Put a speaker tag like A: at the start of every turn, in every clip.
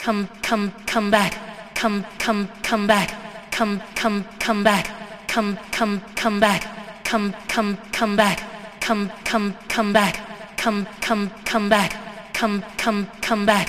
A: come back, come back, come back, come back, come back, come back, come back, come back, come back, come back,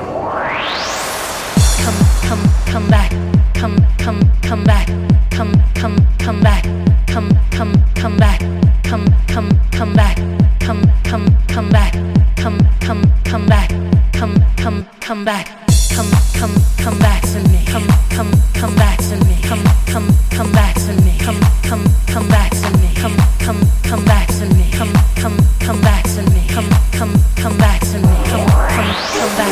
A: come back, come back, come back, come back, come back, come back, come back, come back, come back to me, come back to me, come back to me, come back to me, come back to me, come back to me, come back to me, come back.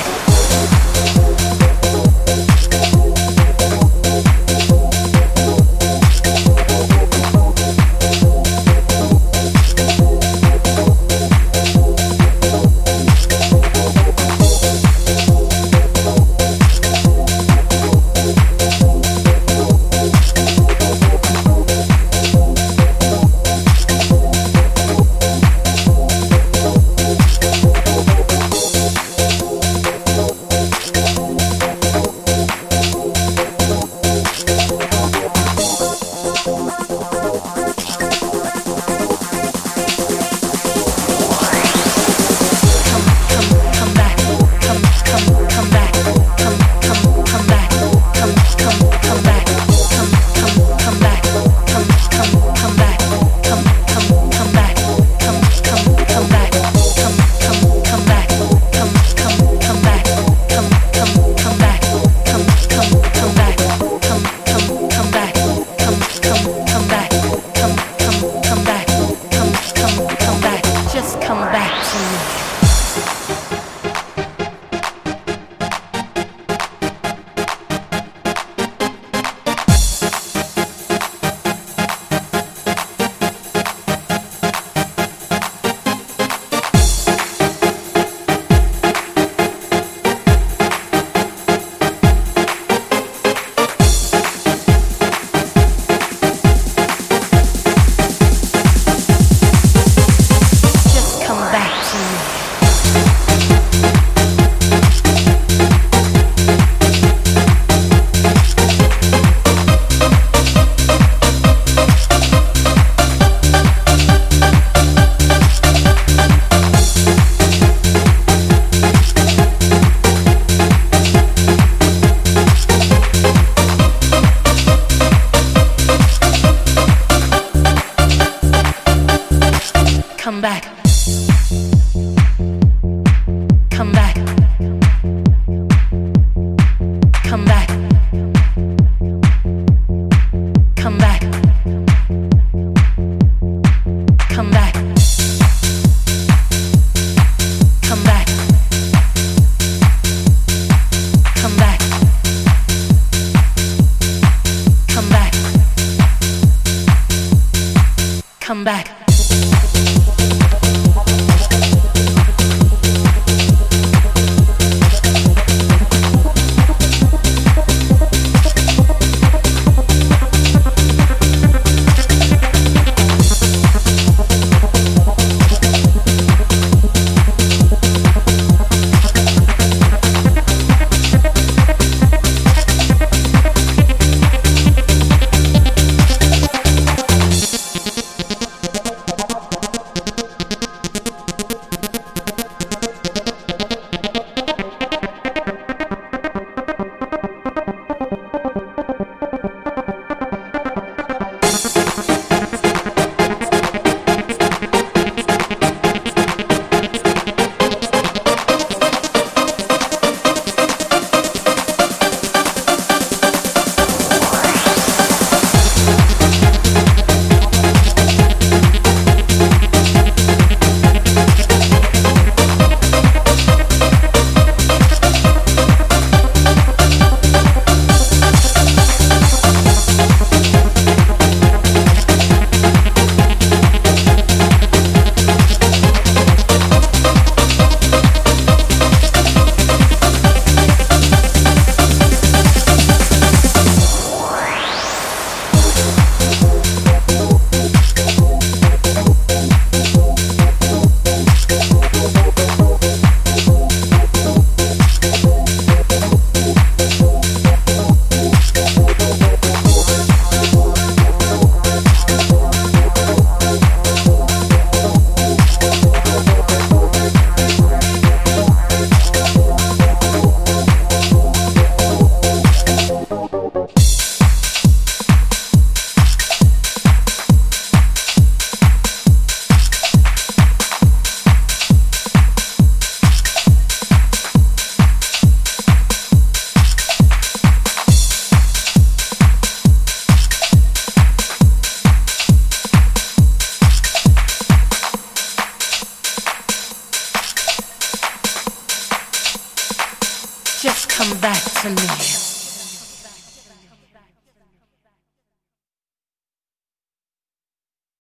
A: Come back. Come back. Come back. Come back. Come back. Come back. Come back. Come back. Come back. come back to me.